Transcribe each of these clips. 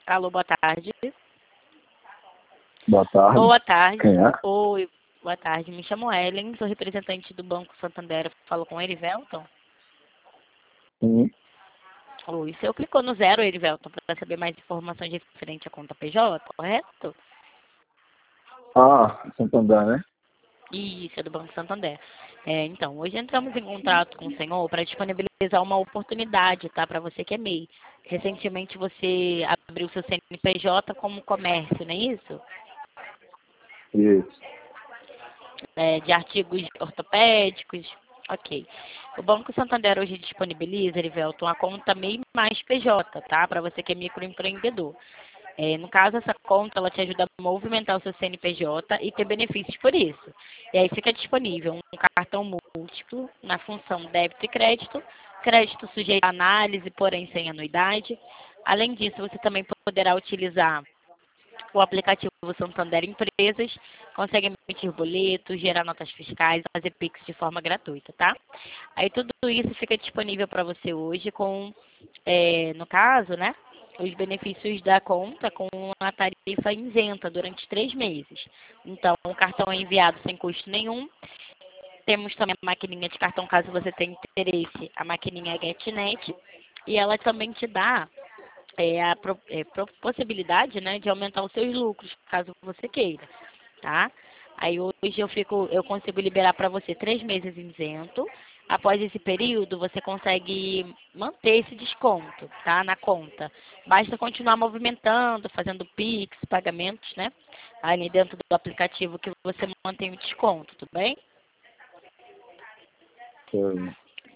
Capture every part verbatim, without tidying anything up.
Alô, boa tarde. Boa tarde. Boa tarde. Quem é? Oi, boa tarde. Me chamo Ellen, sou representante do Banco Santander. Falo com Erivelton. Sim. Oi, você clicou no zero, Erivelton, para saber mais informações referente à conta P J, correto? Ah, Santander, né? Isso, é do Banco Santander. É, então, hoje entramos em contrato com o senhor para disponibilizar uma oportunidade, tá? Para você que é MEI. Recentemente você abriu seu C N P J como comércio, não é isso? Isso. É, de artigos ortopédicos. Ok. O Banco Santander hoje disponibiliza, Erivelton, a conta MEI mais P J, tá? Para você que é microempreendedor. É, no caso, essa conta ela te ajuda a movimentar o seu C N P J e ter benefícios por isso. E aí fica disponível um cartão múltiplo na função débito e crédito, crédito sujeito a análise, porém sem anuidade. Além disso, você também poderá utilizar o aplicativo Santander Empresas, consegue emitir boletos, gerar notas fiscais, fazer Pix de forma gratuita, tá? Aí tudo isso fica disponível para você hoje com, é, no caso, né, os benefícios da conta com a tarifa isenta durante três meses. Então, o cartão é enviado sem custo nenhum. Temos também a maquininha de cartão, caso você tenha interesse, a maquininha GetNet, e ela também te dá é, a pro, é, pro, possibilidade, né, de aumentar os seus lucros, caso você queira, tá? Aí hoje eu fico, eu consigo liberar para você três meses isento. Após esse período, você consegue manter esse desconto, tá, na conta. Basta continuar movimentando, fazendo Pix, pagamentos, né, ali dentro do aplicativo que você mantém o desconto, tudo bem? Sim.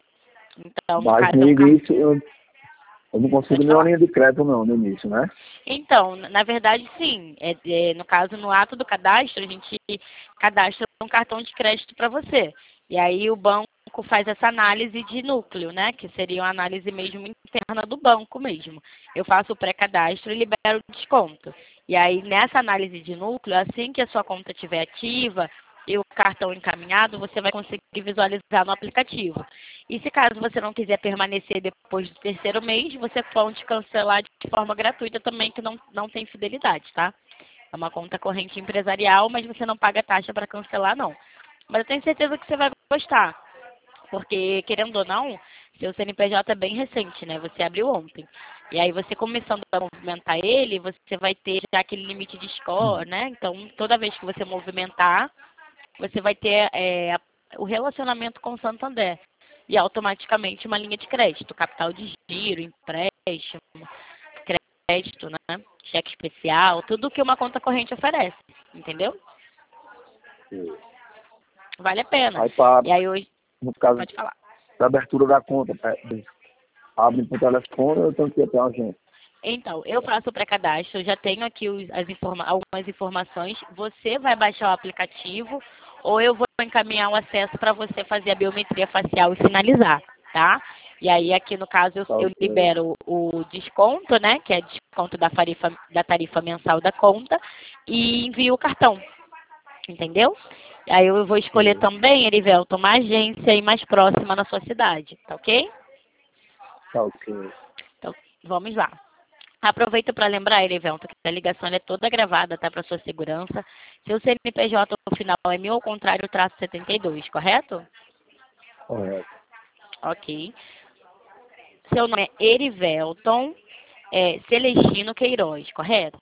Então, no Mas caso, é no um cartão. início eu, eu não consigo Pode nenhuma falar. linha de crédito não, no início, né? Então, na verdade, sim. É, é, no caso, no ato do cadastro, a gente cadastra um cartão de crédito para você. E aí o banco faz essa análise de núcleo, né? Que seria uma análise mesmo interna do banco mesmo. Eu faço o pré-cadastro e libero o desconto. E aí, nessa análise de núcleo, assim que a sua conta estiver ativa e o cartão encaminhado, você vai conseguir visualizar no aplicativo. E se caso você não quiser permanecer depois do terceiro mês, você pode cancelar de forma gratuita também, que não, não tem fidelidade, tá? É uma conta corrente empresarial, mas você não paga taxa para cancelar, não. Mas eu tenho certeza que você vai gostar, porque, querendo ou não, seu C N P J é bem recente, né? Você abriu ontem. E aí você começando a movimentar ele, você vai ter já aquele limite de score, né? Então, toda vez que você movimentar, você vai ter é, o relacionamento com o Santander. E automaticamente uma linha de crédito, capital de giro, empréstimo, crédito, né? Cheque especial, tudo que uma conta corrente oferece, entendeu? Sim. Vale a pena. Aí para, E aí hoje, no caso pode falar. da abertura da conta, abre por telefone ou eu tenho que ir até a agência? Então, eu faço o pré-cadastro, eu já tenho aqui os, as informa algumas informações. Você vai baixar o aplicativo ou eu vou encaminhar o acesso para você fazer a biometria facial e finalizar, tá? E aí, aqui no caso, eu, Tá eu ok. libero o desconto, né? Que é desconto da tarifa, da tarifa mensal da conta e envio o cartão, entendeu? Aí eu vou escolher Sim. também, Erivelton, uma agência aí mais próxima na sua cidade, tá ok? Tá ok. Então, vamos lá. Aproveito para lembrar, Erivelton, que a ligação ela é toda gravada, tá? Para sua segurança. Seu C N P J no final é mil ao contrário, traço setenta e dois, correto? Correto. Ok. Seu nome é Erivelton é, Celestino Queiroz, correto?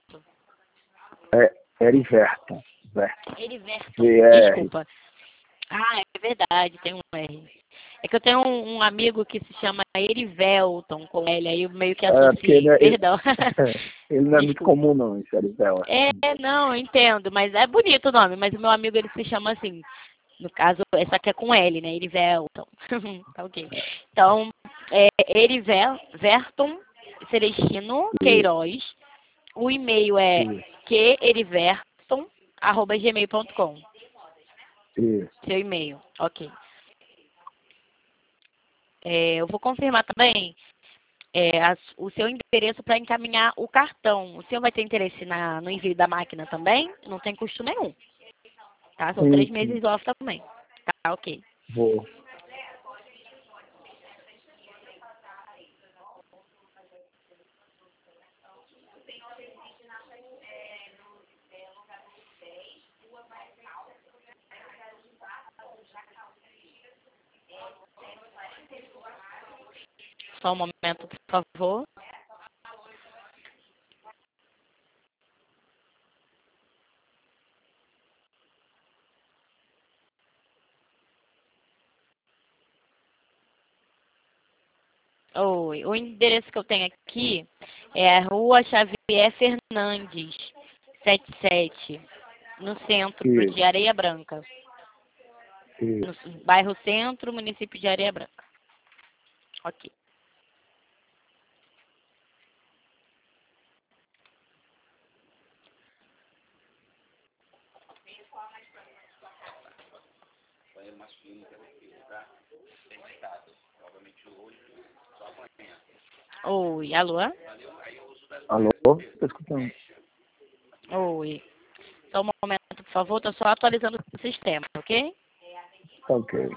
É Eriverton. Verton. Erivelton, V R. desculpa. Ah, é verdade, tem um R. É que eu tenho um, um amigo que se chama Erivelton com L, aí eu meio que É, porque ele, associei, é- ele, perdão. ele não é muito Desculpa. comum não, esse Erivel. É, não, eu entendo, mas é bonito o nome, mas o meu amigo ele se chama assim. No caso, essa aqui é com L, né? Erivelton. Tá ok. Então, é Erivelton Celestino Isso, Queiroz. O e-mail é isso, queriverton arroba gmail ponto com. isso. Seu e-mail, ok. É, eu vou confirmar também é, as- o seu endereço para encaminhar o cartão. O senhor vai ter interesse na, no envio da máquina também? Não tem custo nenhum, tá? São Sim, três sim. meses off também. Tá, ok. Vou. Só um momento, por favor. Oi, o endereço que eu tenho aqui é a Rua Xavier Fernandes, setenta e sete, no centro Isso, de Areia Branca. isso. No bairro Centro, município de Areia Branca. Ok. Oi, alô? Alô? Tô escutando. Oi. Só um momento, por favor. Estou só atualizando o sistema, ok? Tá ok.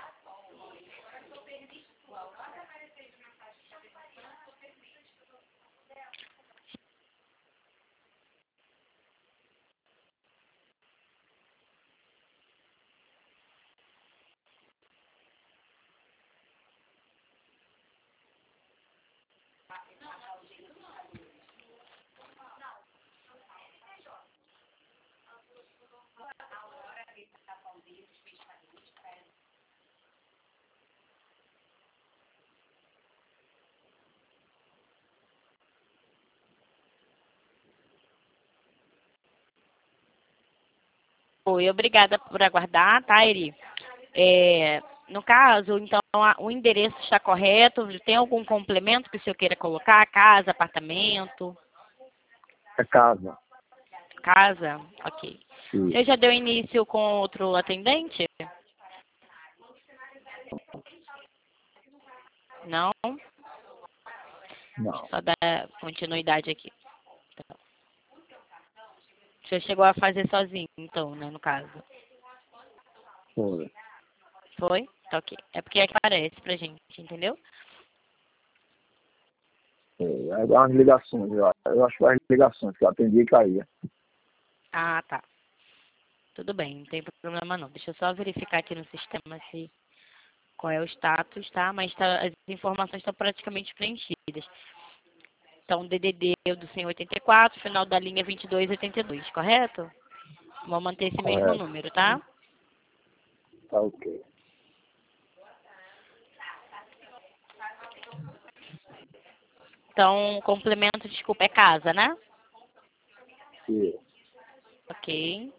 Oi, obrigada por aguardar, tá, Eri? É, no caso, então, a- o endereço está correto? Tem algum complemento que o senhor queira colocar? Casa, apartamento, É casa. casa? Ok. O senhor Isso. já deu início com outro atendente? Não? Deixa eu Não. só dar continuidade aqui. O senhor chegou a fazer sozinho, então, né, no caso? Foi. Foi? Tá ok. É porque é que aparece pra gente, entendeu? É, é umas ligações, eu, acho. eu acho que as ligações que eu atendi e caía. Ah, tá. Tudo bem, não tem problema não. Deixa eu só verificar aqui no sistema se qual é o status, tá? Mas tá, as informações estão praticamente preenchidas. Então, D D D do cem e oitenta e quatro, final da linha vinte e dois oitenta e dois, correto? Vou manter esse mesmo Correto. número, tá? Tá ok. Então, o complemento, desculpa, é casa, né? Isso. Ok.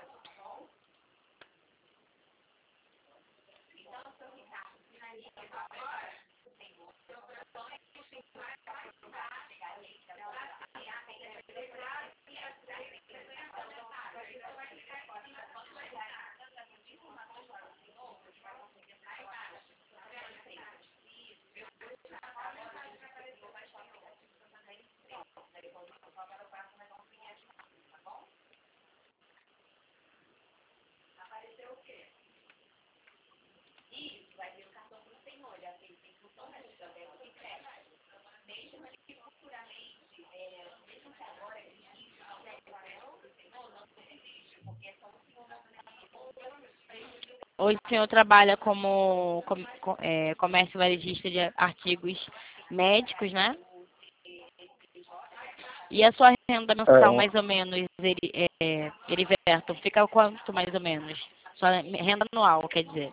Hoje o senhor trabalha como com, com, é, comércio varejista de artigos médicos, né? E a sua renda É, mensal, um mais ou menos, Eri- é, Heriberto, fica quanto, mais ou menos? Sua renda anual, quer dizer.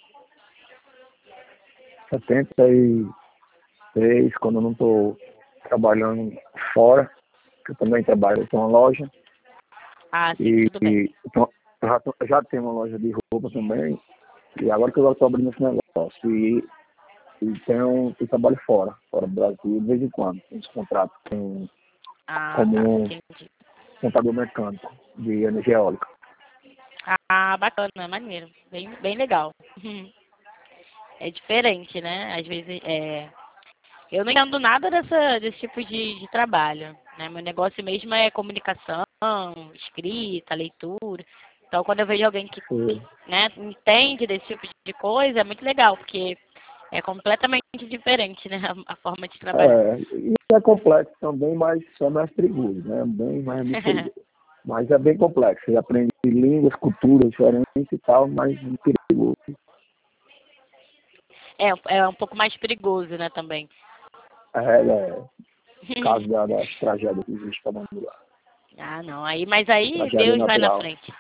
setenta e três, quando eu não estou trabalhando fora, que eu também trabalho com uma loja. Ah, sim, E, tudo bem. e então, eu já, tô- já tenho uma loja de roupa também. E agora que eu estou abrindo esse negócio. E, e tenho e trabalho fora, fora do Brasil, de vez em quando. Uns contratos com, Ah, tá, como um entendi. contador mecânico de energia eólica. Ah, bacana, maneiro. Bem, bem legal. É diferente, né? Às vezes, é... Eu não entendo nada dessa, desse tipo de, de trabalho, né? Meu negócio mesmo é comunicação, escrita, leitura. Então, quando eu vejo alguém que, Sim. que né, entende desse tipo de coisa, é muito legal, porque é completamente diferente, né? A, a forma de trabalhar. É, e é complexo também, mas é mais perigoso, né? Bem mais muito perigoso. Mas é bem complexo. Você aprende línguas, culturas diferentes e tal, mas é perigoso. É, é um pouco mais perigoso, né, também. É, é, caso da, das tragédias que existem para mundo lá. Ah, não. Aí, mas aí Tragédia Deus vai na natural. frente.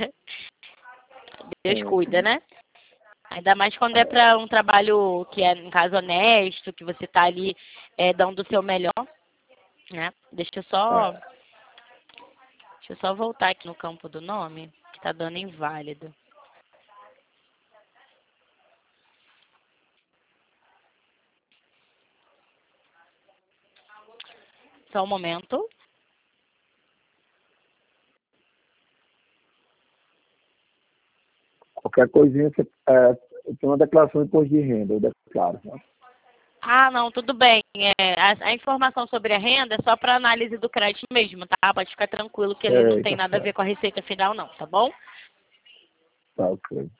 Deus Sim, cuida, sim. né? Ainda mais quando é É, para um trabalho que é, no caso, honesto, que você tá ali é, dando o seu melhor, né? Deixa eu só, é. deixa eu só voltar aqui no campo do nome, que tá dando inválido. Só um momento. Qualquer coisinha, você, é, tem uma declaração de imposto de renda, eu declaro. Né? Ah, não, tudo bem. É, a, a informação sobre a renda é só para análise do crédito mesmo, tá? Pode ficar tranquilo que ele não Sei, tem tá nada a ver certo. com a receita final, não, tá bom? Tá ok.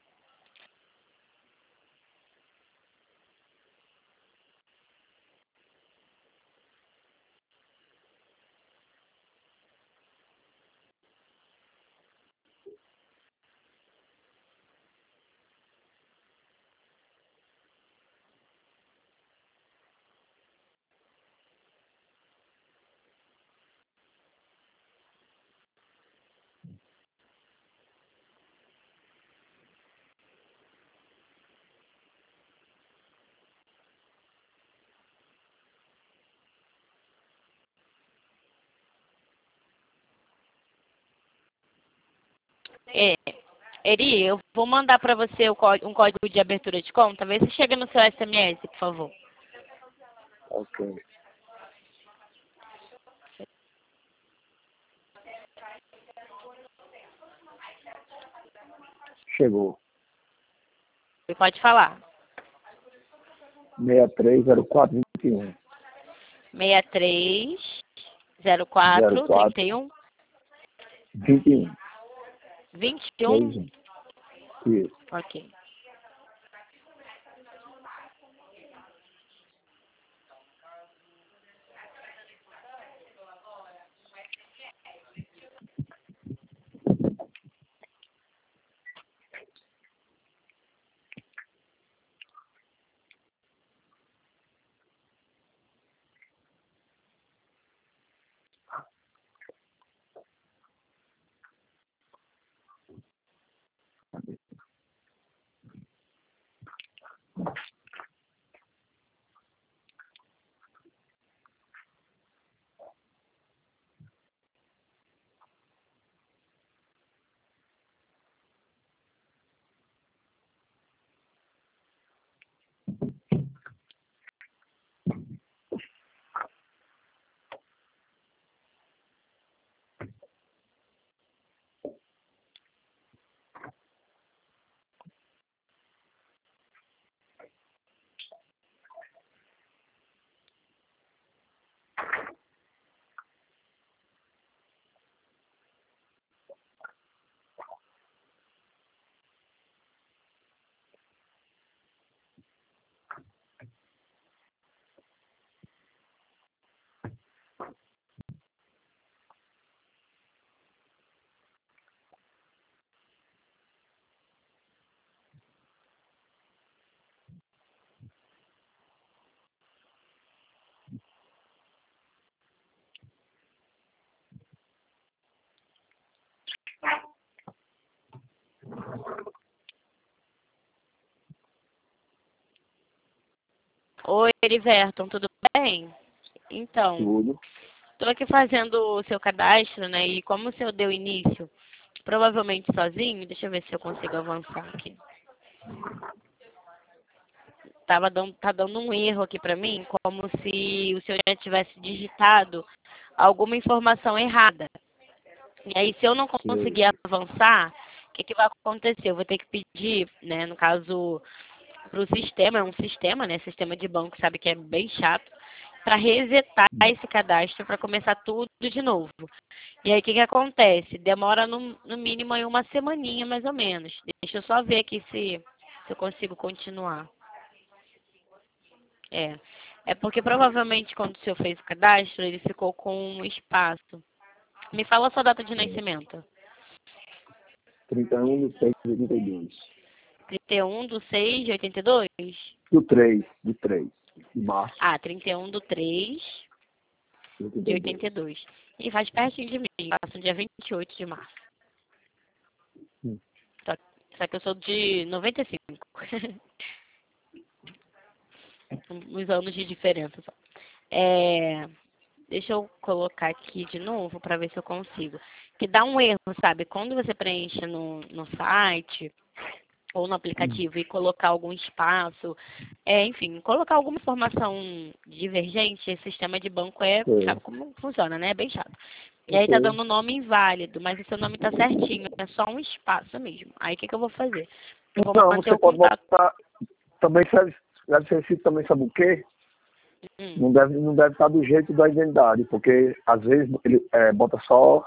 É, Eri, eu vou mandar para você o có- um código de abertura de conta. Vê se chega no seu S M S, por favor. Ok. Chegou. Você pode falar. seis três zero quatro vinte e um. seis três zero zero quatro quatro trinta e um vinte e um. vinte e dois um. um. Isso. Ok. Oi, Eriverton, tudo bem? Então, Tudo. estou aqui fazendo o seu cadastro, né? E como o senhor deu início, provavelmente sozinho, deixa eu ver se eu consigo avançar aqui. Tava dando, tá dando um erro aqui para mim, como se o senhor já tivesse digitado alguma informação errada. E aí, se eu não Sei. conseguir avançar, o que, que vai acontecer? Eu vou ter que pedir, né, no caso, para o sistema, é um sistema, né, sistema de banco, sabe que é bem chato, para resetar esse cadastro, para começar tudo de novo. E aí, o que, que acontece? Demora no, no mínimo aí uma semaninha, mais ou menos. Deixa eu só ver aqui se, se eu consigo continuar. É. É porque provavelmente quando o senhor fez o cadastro, ele ficou com um espaço. Me fala a sua data de É. nascimento. trinta e um de seis de oitenta e dois. trinta e um de seis de oitenta e dois? Do três. De três. de março. Ah, trinta e um do três de oitenta e dois. E faz pertinho de mim, passa no dia vinte e oito de março. Hum. Só, só que eu sou de noventa e cinco. Uns anos de diferença só. É, deixa eu colocar aqui de novo para ver se eu consigo. Que dá um erro, sabe? Quando você preenche no, no site ou no aplicativo e colocar algum espaço, é, enfim, colocar alguma informação divergente, esse sistema de banco é, Sei. sabe como funciona, né? É bem chato. E Eu aí tá sei. dando nome inválido, mas o seu nome tá certinho, é só um espaço mesmo. Aí o que, que eu vou fazer? Eu vou Então, manter você o pode contato. botar, também serve, deve ser escrito também, sabe o quê? Hum. Não deve, não deve estar do jeito da identidade, porque às vezes ele é, bota só,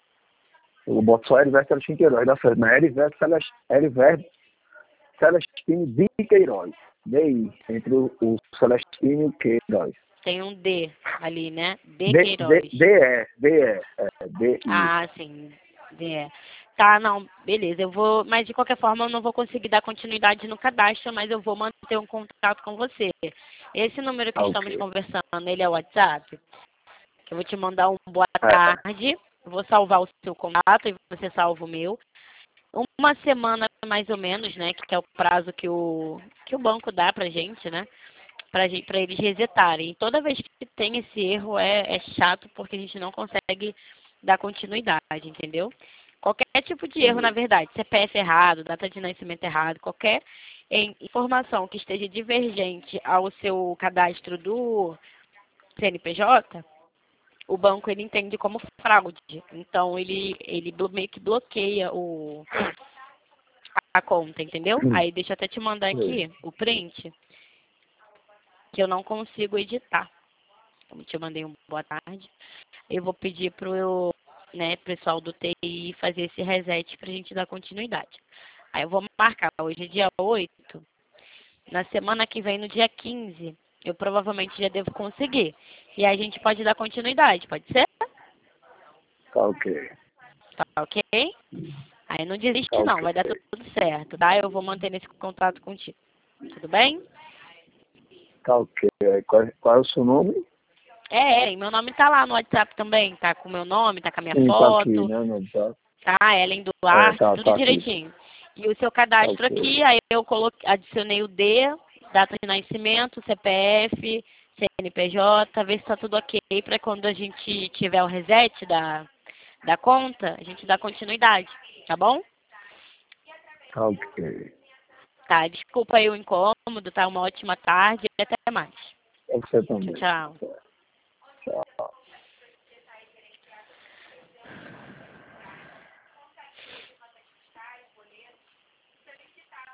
eu boto só Heriberto Celestino Queiroz, dá certo, mas Heriberto Celestino, Heriberto Celestino de Queiroz, D I, entre o, o Celestino e o Queiroz. Tem um D ali, né? D D, D, Queiroz. D, E, D, E, é, D, I. Ah, sim. D. Tá, não, beleza. Eu vou, mas de qualquer forma eu não vou conseguir dar continuidade no cadastro, mas eu vou manter um contato com você. Esse número que Ah, estamos ok. conversando, ele é o WhatsApp? Que eu vou te mandar um boa É, tarde. Eu vou salvar o seu contato e você salva o meu. Uma semana mais ou menos, né? Que é o prazo que o, que o banco dá pra gente, né? Pra, gente, pra eles resetarem. E toda vez que tem esse erro é, é chato porque a gente não consegue dar continuidade, entendeu? Qualquer tipo de erro, na verdade, C P F errado, data de nascimento errado, qualquer em- informação que esteja divergente ao seu cadastro do C N P J, o banco ele entende como fraude. Então ele, ele blo- meio que bloqueia o, a conta, entendeu? Aí deixa eu até te mandar sei. aqui o print, que eu não consigo editar. Como te mandei um boa tarde. Eu vou pedir pro né, pessoal do T I fazer esse reset pra gente dar continuidade. Aí eu vou marcar, hoje é dia oito, na semana que vem, no dia quinze, eu provavelmente já devo conseguir. E aí a gente pode dar continuidade, pode ser? Tá ok. Tá ok? Aí não Tá desiste não, ok. vai dar tudo certo, tá? Eu vou manter nesse contato contigo. Tudo bem? Tá ok. Aí, Qual, qual é o seu nome? É, é, meu nome tá lá no WhatsApp também, tá com o meu nome, tá com a minha Sim, tá aqui, foto, né? No chat. tá? Ellen É, Duarte, tá, tudo tá aqui. direitinho. E o seu Tá cadastro ok. aqui, aí eu coloquei, adicionei o D, data de nascimento, C P F, C N P J, ver se tá tudo ok para quando a gente tiver o reset da, da conta, a gente dá continuidade, tá bom? Tá ok. Tá, desculpa aí o incômodo, tá? Uma ótima tarde e até mais. Você Tchau, também. tchau.